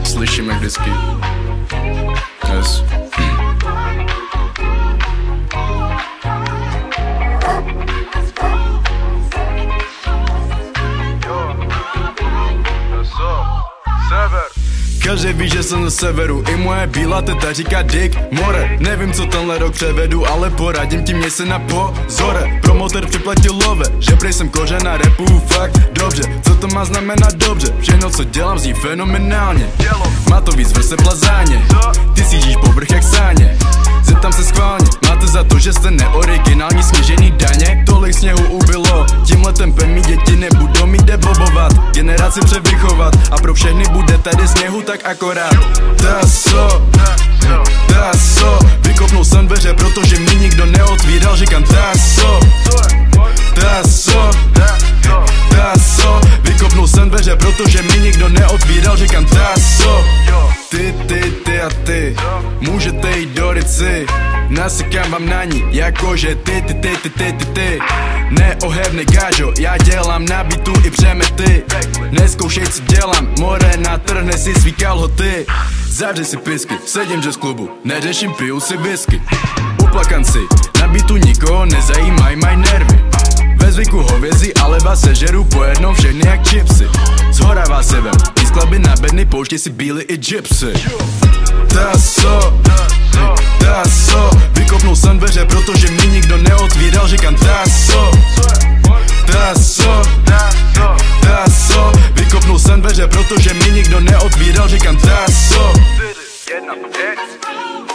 slyším jak vždycky. Yes. Každý ví, že jsem ze severu, i moje bílá teta říká Dick More. Nevím, co tenhle rok převedu, ale poradím ti, mě se na pozore. Promotor připlatil love, že prej jsem kořen a rapu fakt dobře. Co to má znamenat dobře? Všechno, co dělám, zní fenomenálně. Má to víc vrstev lazáně, ty si jíš povrch jak sáně. Zeptám se schválně, máte za to, že jste neoriginální, snížený daně? Tolik sněhu ubylo, tímhle tempem mý děti nebudou mít kde bobovat. Generaci převychovat a pro všechny bude tady sněhu tak akorát. Taso, vykopnul jsem dveře, protože mi nikdo neotvíral, říkám taso, vykopnul jsem dveře, protože mi nikdo neotvíral, říkám taso. Ty a ty, můžete jít do rici, nasykám vám na ní, jakože ty. Neohebnej gážo, já dělám na beatu i přemety. Neskoušej, co dělám, more natrhne si svý kalhoty. Zavři si pisky, sedím jazz klubu, neřeším, piju si whisky. Uplakan si, na beatu nikoho nezajímaj maj nervy. Ve zvyku hovězí, ale vás sežeru po jednom všechny jak chipsy. Zhora vás sever, i skladby na bedny, pouštěj si bíly i gypsy. Taso, vykopnul jsem dveře, protože mi nikdo neotvíral, říkám taso, vykopnul jsem dveře, protože mi nikdo neotvíral, říkám taso.